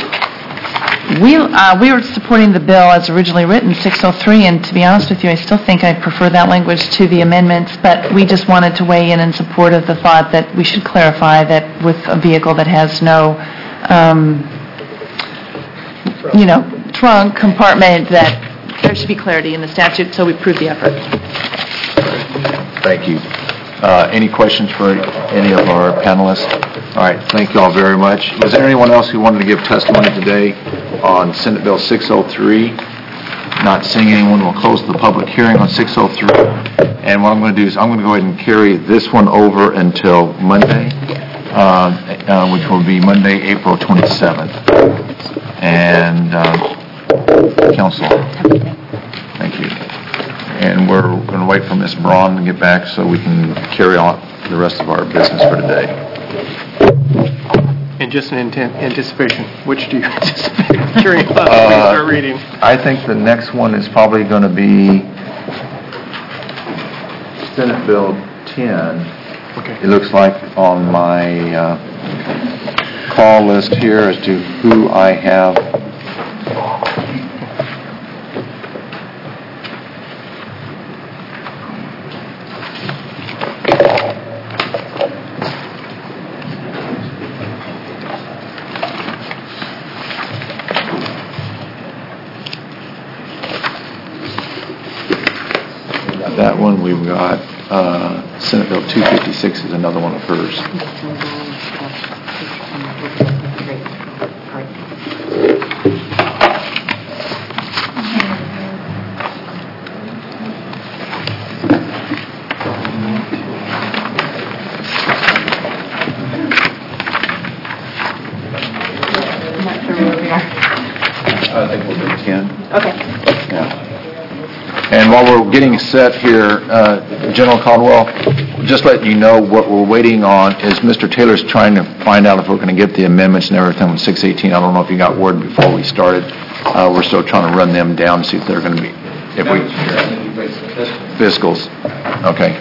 We uh, we were supporting the bill as originally written, six oh three, and to be honest with you, I still think I prefer that language to the amendments, but we just wanted to weigh in in support of the thought that we should clarify that with a vehicle that has no, um, you know, trunk, compartment, that there should be clarity in the statute, so we approved the effort. Thank you. Uh, any questions for any of our panelists? All right, thank you all very much. Was there anyone else who wanted to give testimony today on Senate Bill six oh three? Not seeing anyone, we'll close the public hearing on six oh three. And what I'm going to do is I'm going to go ahead and carry this one over until Monday, uh, uh, which will be Monday, April twenty-seventh. And uh, Council, thank you. And we're going to wait for Miz Braun to get back so we can carry on the rest of our business for today. And just in intent, anticipation, which do you anticipate during class Uh, when you start reading? I think the next one is probably going to be Senate Bill ten. Okay. It looks like on my uh, call list here as to who I have. That one we've got, uh, Senate Bill two fifty-six is another one of hers. I think we'll do ten. Okay. Yeah. And while we're getting set here, uh, General Caldwell, just let you know what we're waiting on is Mister Taylor's trying to find out if we're going to get the amendments and everything with six eighteen. I don't know if you got word before we started. Uh, we're still trying to run them down, see if they're going to be, if we, fiscals. Okay.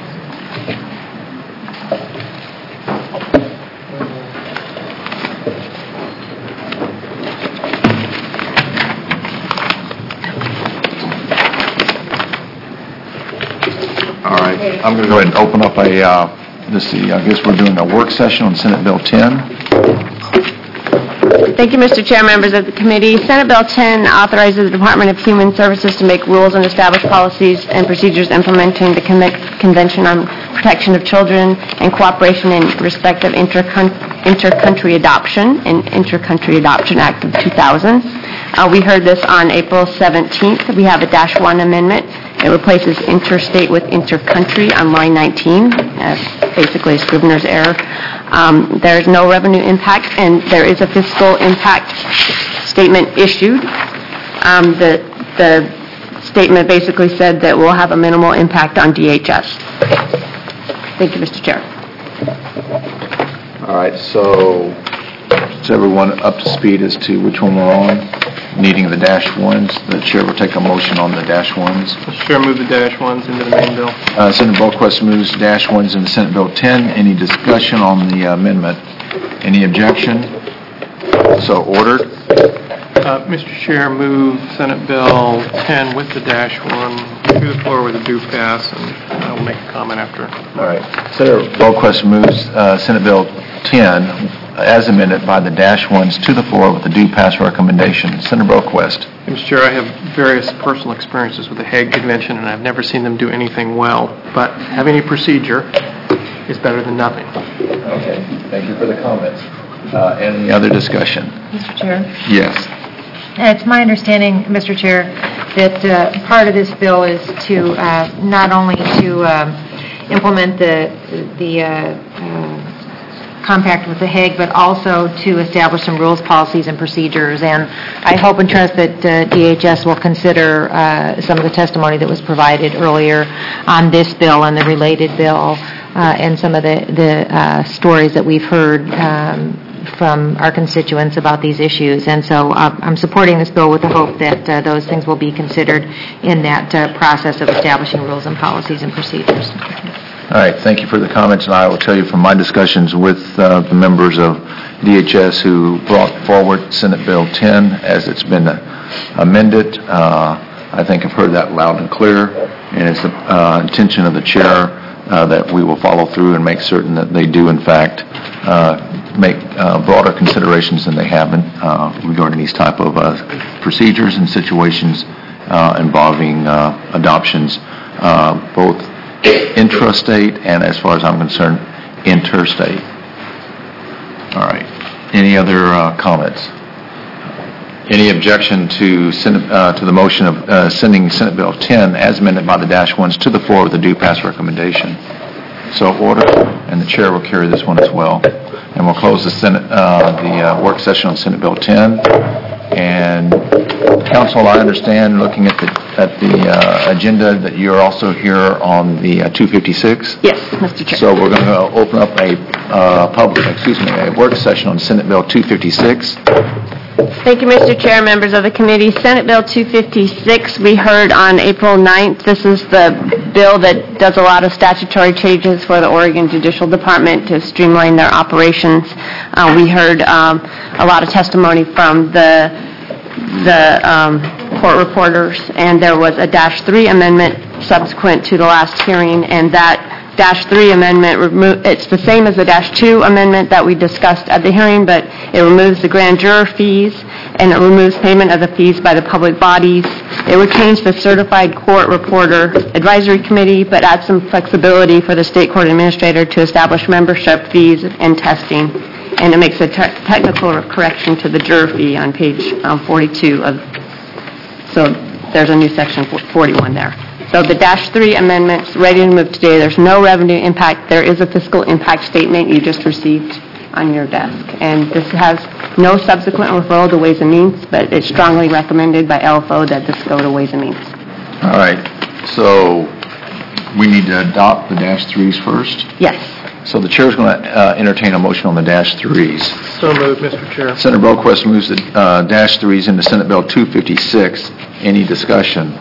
All right, I'm going to go ahead and open up a, uh, let's see, I guess we're doing a work session on Senate Bill ten. Thank you, Mister Chair, members of the committee. Senate Bill ten authorizes the Department of Human Services to make rules and establish policies and procedures implementing the Con- Convention on Protection of Children and cooperation in respect of intercon- intercountry adoption and Intercountry Adoption Act of two thousand. Uh, we heard this on April seventeenth. We have a dash one amendment. It replaces interstate with intercountry on line nineteen. Uh, basically, a Scrivener's error. Um, there is no revenue impact, and there is a fiscal impact statement issued. Um, the, the statement basically said that we'll have a minimal impact on D H S. Thank you, Mister Chair. All right, so is everyone up to speed as to which one we're on? Needing the dash ones. The chair will take a motion on the dash ones. Mister Chair, move the dash ones into the main bill. Uh, Senator Boquist moves dash ones into Senate Bill ten. Any discussion on the amendment? Any objection? So ordered. Uh, Mister Chair, move Senate Bill ten with the dash one to the floor with a due pass, and I'll make a comment after. All right. Senator Boquist moves uh, Senate Bill ten as amended by the dash ones to the floor with the due pass recommendation. Senator Boquist. Mister Chair, I have various personal experiences with the Hague Convention, and I've never seen them do anything well, but having a procedure is better than nothing. Okay. Thank you for the comments. Uh, any other discussion? Mister Chair? Yes. It's my understanding, Mister Chair, that uh, part of this bill is to uh, not only to um, implement the the uh, uh, compact with the Hague, but also to establish some rules, policies, and procedures. And I hope and trust that uh, D H S will consider uh, some of the testimony that was provided earlier on this bill and the related bill, uh, and some of the the uh, stories that we've heard Um, from our constituents about these issues. And so uh, I'm supporting this bill with the hope that uh, those things will be considered in that uh, process of establishing rules and policies and procedures. All right, thank you for the comments, and I will tell you from my discussions with uh, the members of D H S who brought forward Senate Bill ten as it's been uh, amended. Uh, I think I've heard that loud and clear, and it's the uh, intention of the chair uh, that we will follow through and make certain that they do, in fact, uh, make uh, broader considerations than they have been uh, regarding these type of uh, procedures and situations uh, involving uh, adoptions, uh, both intrastate and, as far as I'm concerned, interstate. All right. Any other uh, comments? Any objection to Senate, uh, to the motion of uh, sending Senate Bill ten as amended by the dash ones to the floor with a due pass recommendation? So ordered, and the chair will carry this one as well. And we'll close the Senate, uh, the uh, work session on Senate Bill ten. And council, I understand, looking at the at the uh, agenda, that you're also here on the uh, two fifty-six. Yes, Mister Chair. So we're going to open up a uh, public, excuse me, a work session on Senate Bill two fifty-six. Thank you, Mister Chair, members of the committee. Senate Bill two fifty-six, we heard on April ninth. This is the bill that does a lot of statutory changes for the Oregon Judicial Department to streamline their operations. Uh, we heard um, a lot of testimony from the the um, court reporters, and there was a dash three amendment subsequent to the last hearing, and that dash three amendment, remo- it's the same as the dash two amendment that we discussed at the hearing, but it removes the grand juror fees, and it removes payment of the fees by the public bodies. It would change the certified court reporter advisory committee, but add some flexibility for the state court administrator to establish membership fees and testing. And it makes a te- technical correction to the juror fee on page um, forty-two of, so there's a new section forty-one there. So the dash three amendment's ready to move today. There's no revenue impact. There is a fiscal impact statement you just received on your desk. And this has no subsequent referral to Ways and Means, but it's strongly recommended by L F O that this go to Ways and Means. All right. So we need to adopt the dash threes first? Yes. So the chair is going to uh, entertain a motion on the dash threes. So moved, Mister Chair. Senator Boquist moves the uh, dash threes into Senate Bill two fifty-six. Any discussion?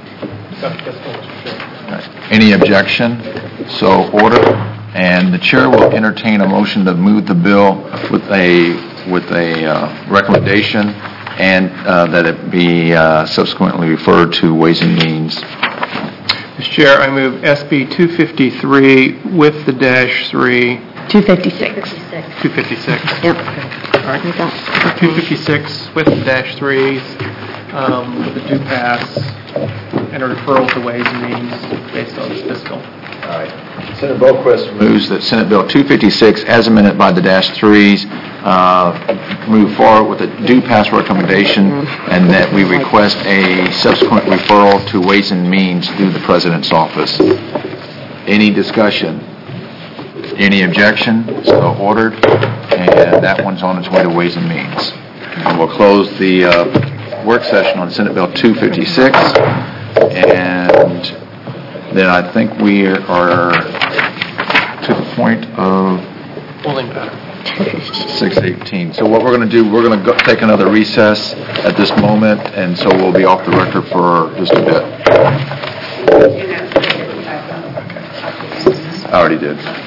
Any objection? So ordered. And the chair will entertain a motion to move the bill with a with a uh, recommendation, and uh, that it be uh, subsequently referred to Ways and Means. Mister Chair, I move S B two fifty-three with the dash three. two fifty-six. two fifty-six. Yep. All right. two fifty-six with the dash threes, um, with the due pass, and a referral to Ways and Means based on this fiscal. All right. Senator Boquist moves that Senate Bill two fifty-six, as amended by the dash threes, uh, move forward with a due pass recommendation, and that we request a subsequent referral to Ways and Means through the President's office. Any discussion? Any objection? So ordered. And that one's on its way to Ways and Means. And we'll close the uh, work session on Senate Bill two fifty-six. And then I think we are to the point of Holding pattern. six eighteen. So what we're going to do, we're going to take another recess at this moment, and so we'll be off the record for just a bit. I already did.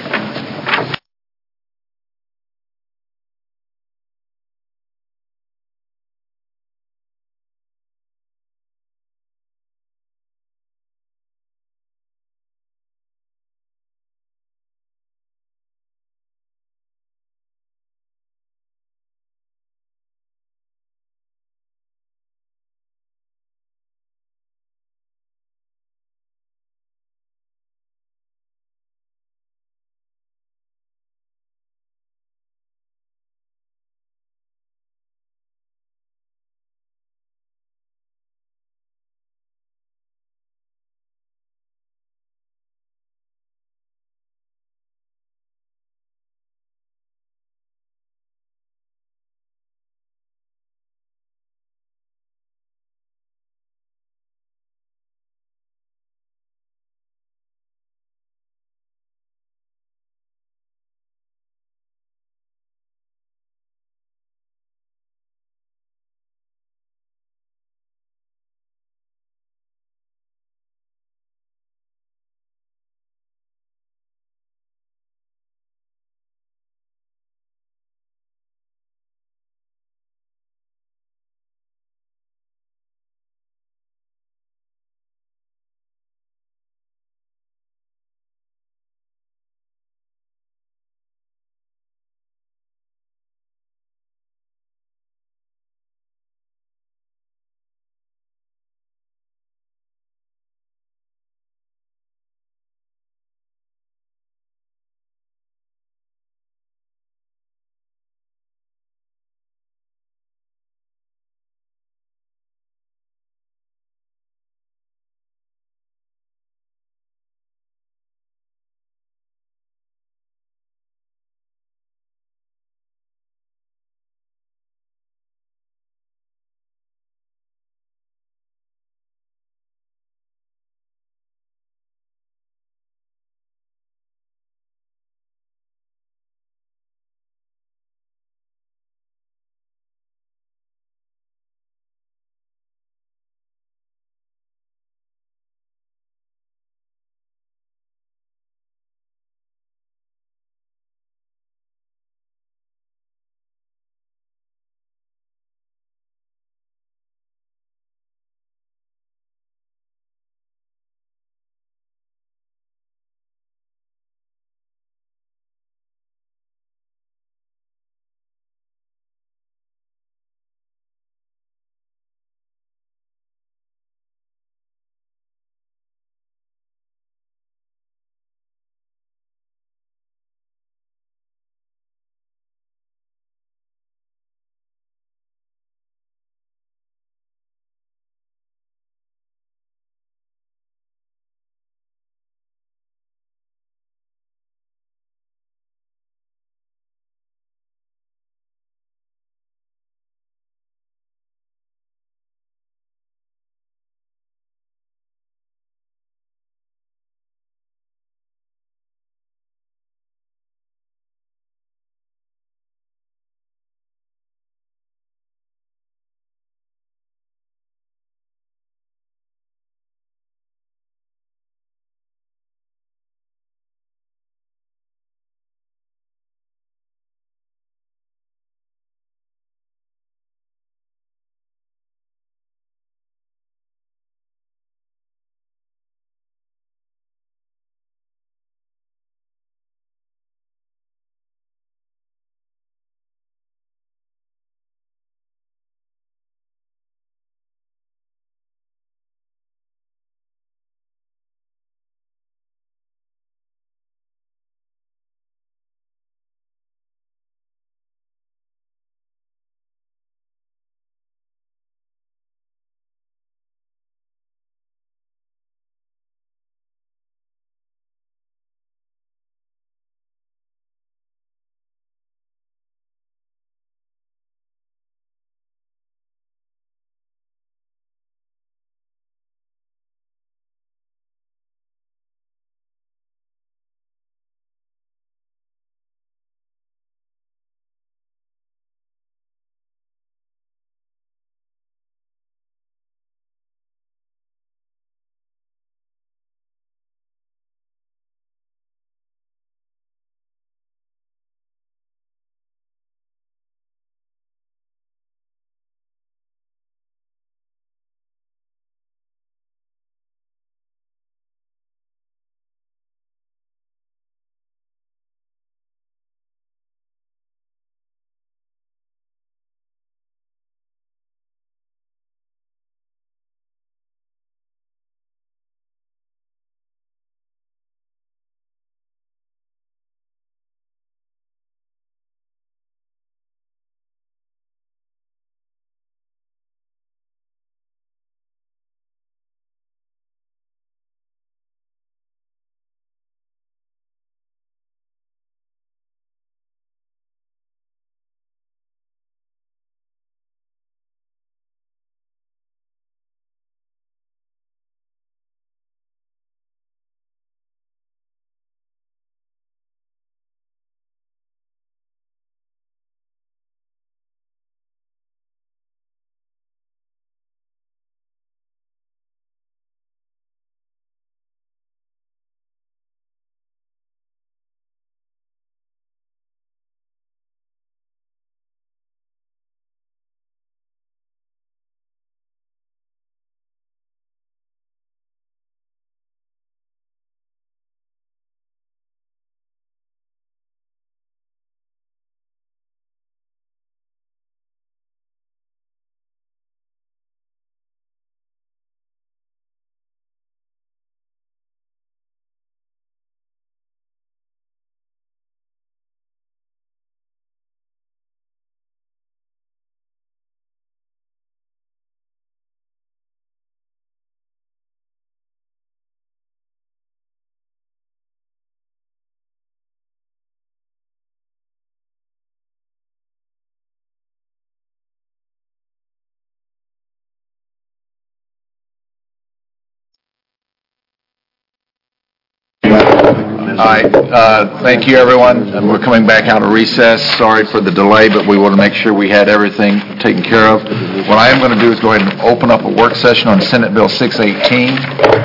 All right, uh, thank you, everyone. And we're coming back out of recess. Sorry for the delay, but we want to make sure we had everything taken care of. What I am going to do is go ahead and open up a work session on Senate Bill six eighteen.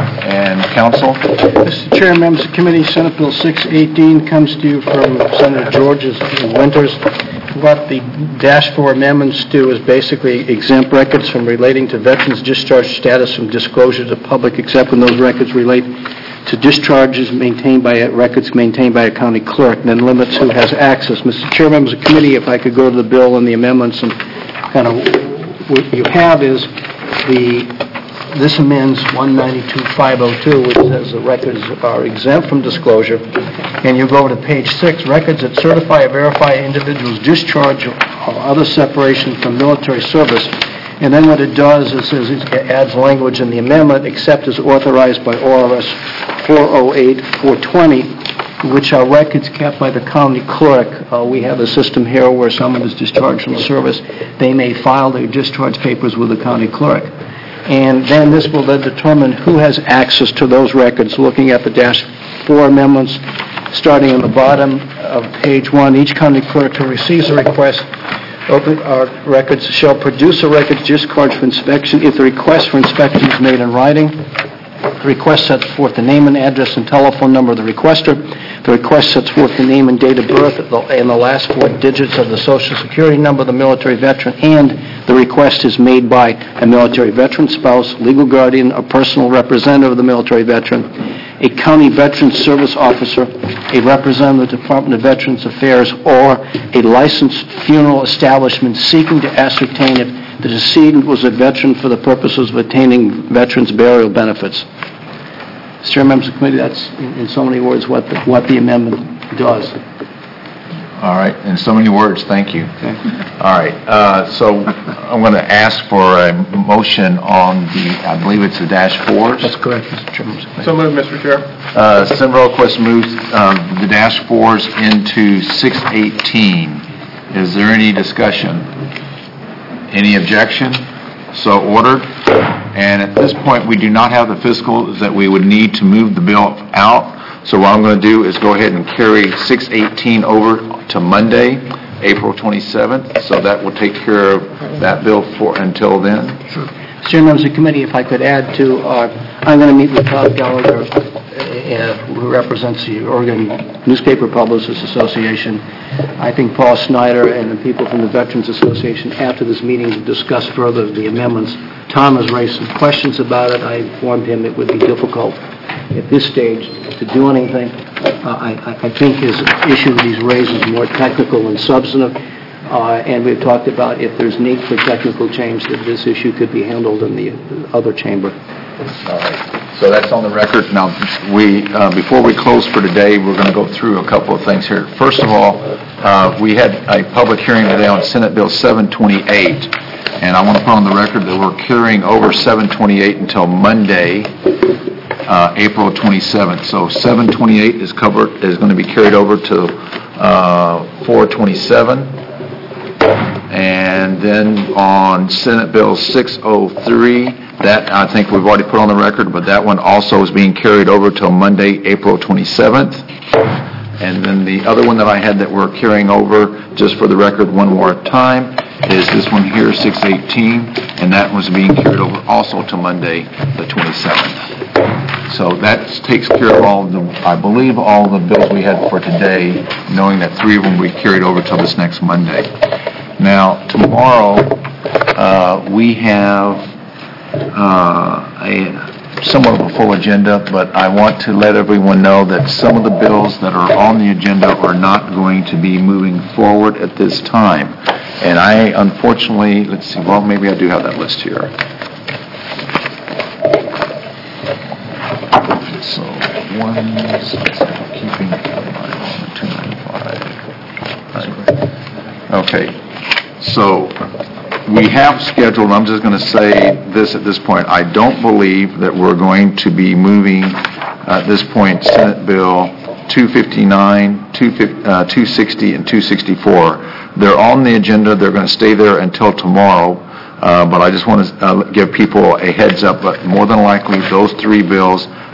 And council? Mister Chair, members of the committee, Senate Bill six eighteen comes to you from Senator Georges and Winters. What the dash four amendments do is basically exempt records from relating to veterans' discharge status from disclosure to the public, except when those records relate to discharges maintained by, records maintained by a county clerk, and then limits who has access. Mister Chair, members of the committee, if I could go to the bill and the amendments, and kind of what you have is the This amends one ninety-two five oh two, which says the records are exempt from disclosure. And you go to page six, records that certify or verify individuals' discharge or other separation from military service. And then what it does is, is it adds language in the amendment, except as authorized by O R S four oh eight four twenty, which are records kept by the county clerk. Uh, we have a system here where someone is discharged from service. They may file their discharge papers with the county clerk. And then this will then determine who has access to those records. Looking at the dash four amendments, starting on the bottom of page one, each county clerk who receives a request open our records shall produce a records discharge for inspection if the request for inspection is made in writing. The request sets forth the name and address and telephone number of the requester. The request sets forth the name and date of birth and the last four digits of the Social Security number of the military veteran, and the request is made by a military veteran spouse, legal guardian, or personal representative of the military veteran, a county veteran service officer, a representative of the Department of Veterans Affairs, or a licensed funeral establishment seeking to ascertain if the decedent was a veteran for the purposes of attaining veterans' burial benefits. Mister Chair, members of the committee, that's in, in so many words what the, what the amendment does. All right, in so many words, thank you. Okay. All right, uh, so I'm going to ask for a motion on the, I believe it's the dash fours. That's correct, Mister Chairman. So moved, Mister Chair. Uh, Senator Rehnquist moves um, the dash fours into six eighteen. Is there any discussion? Any objection? So ordered. And at this point, we do not have the fiscals that we would need to move the bill out. So what I'm going to do is go ahead and carry six eighteen over to Monday, April twenty-seventh. So that will take care of that bill for until then. Sure. Mister Chairman, members of the committee, if I could add to, uh, I'm going to meet with Todd Gallagher, uh, who represents the Oregon Newspaper Publicists Association. I think Paul Snyder and the people from the Veterans Association after this meeting to discuss further the amendments. Tom has raised some questions about it. I informed him it would be difficult at this stage to do anything. Uh, I, I think his issue that he's raised is more technical and substantive. Uh, and we've talked about if there's need for technical change, that this issue could be handled in the other chamber. All right. So that's on the record. Now, we uh, before we close for today, we're going to go through a couple of things here. First of all, uh, we had a public hearing today on Senate Bill seven twenty-eight, and I want to put on the record that we're carrying over seven twenty-eight until Monday, uh, April twenty-seventh. So seven twenty-eight is covered is going to be carried over to uh, four twenty-seven. And then on Senate Bill six oh three, that I think we've already put on the record, but that one also is being carried over till Monday, April twenty-seventh. And then the other one that I had that we're carrying over, just for the record one more time, is this one here, six eighteen, and that was being carried over also to Monday, the twenty-seventh. So that takes care of all the, I believe, all the bills we had for today, knowing that three of them we carried over till this next Monday. Now, tomorrow, uh, we have uh, a somewhat of a full agenda, but I want to let everyone know that some of the bills that are on the agenda are not going to be moving forward at this time. And I, unfortunately, let's see, well, maybe I do have that list here. So, one, six, keeping two ninety-five. Okay. So, we have scheduled, I'm just going to say this at this point, I don't believe that we're going to be moving at this point Senate Bill two fifty-nine, two sixty, and two sixty-four. They're on the agenda, they're going to stay there until tomorrow, uh, but I just want to uh, give people a heads up, but more than likely those three bills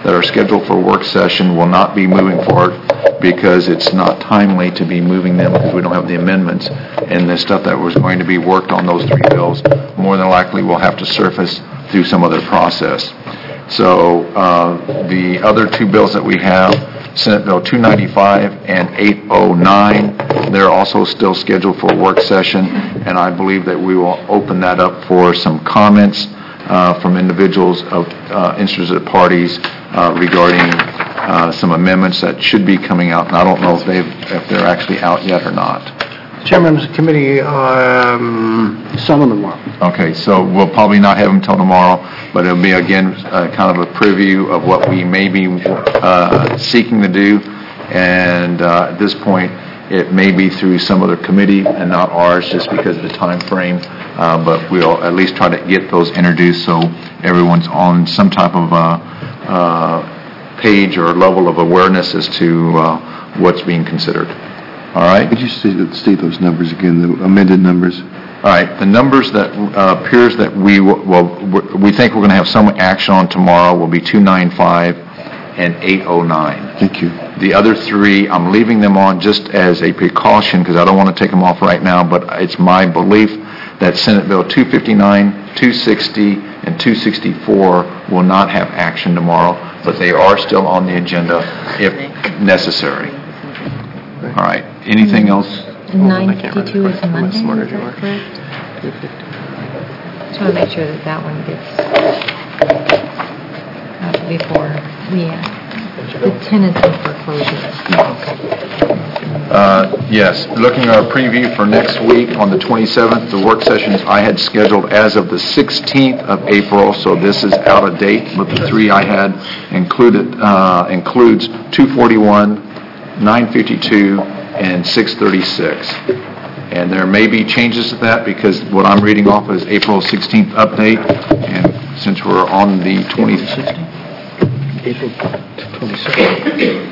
that are scheduled for work session will not be moving forward because it's not timely to be moving them if we don't have the amendments. And the stuff that was going to be worked on those three bills more than likely will have to surface through some other process. So uh, the other two bills that we have, Senate Bill two ninety-five and eight oh nine, they're also still scheduled for a work session, and I believe that we will open that up for some comments uh, from individuals of uh, interested parties uh, regarding uh, some amendments that should be coming out, and I don't know if they've if they're actually out yet or not. Chairman of the committee, um, some of them are. Okay, so we'll probably not have them till tomorrow, but it'll be, again, uh, kind of a preview of what we may be uh, seeking to do, and uh, at this point, it may be through some other committee and not ours, just because of the time frame, uh, but we'll at least try to get those introduced so everyone's on some type of uh, uh, page or level of awareness as to uh, what's being considered. All right? Could you state, state those numbers again, the amended numbers? All right, the numbers that uh, appears that we will, well, we think we're going to have some action on tomorrow will be two ninety-five and eight oh nine. Thank you. The other three, I'm leaving them on just as a precaution because I don't want to take them off right now, but it's my belief that Senate Bill two fifty-nine, two sixty, and two sixty-four will not have action tomorrow, but they are still on the agenda if necessary. All right, anything else? nine fifty-two is Monday, is that correct? Just want to make sure that that one gets uh, before, yeah, the tenants in foreclosure. Uh, yes, looking at our preview for next week on the twenty-seventh, the work sessions I had scheduled as of the sixteenth of April, so this is out of date, but the three I had included uh, includes two forty-one, nine fifty-two, and six thirty-six. And there may be changes to that because what I'm reading off is April sixteenth update, and since we're on the twentieth... April twenty-second.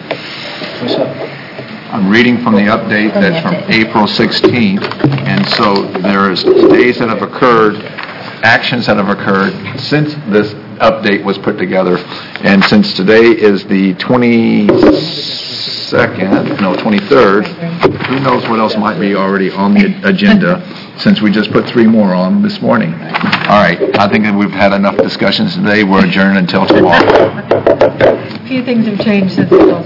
I'm reading from the update that's from April sixteenth, and so there's days that have occurred, actions that have occurred since this update was put together, and since today is the twenty-second, no, twenty-third, who knows what else might be already on the agenda since we just put three more on this morning. All right, I think that we've had enough discussions today. We're adjourned until tomorrow. A few things have changed since the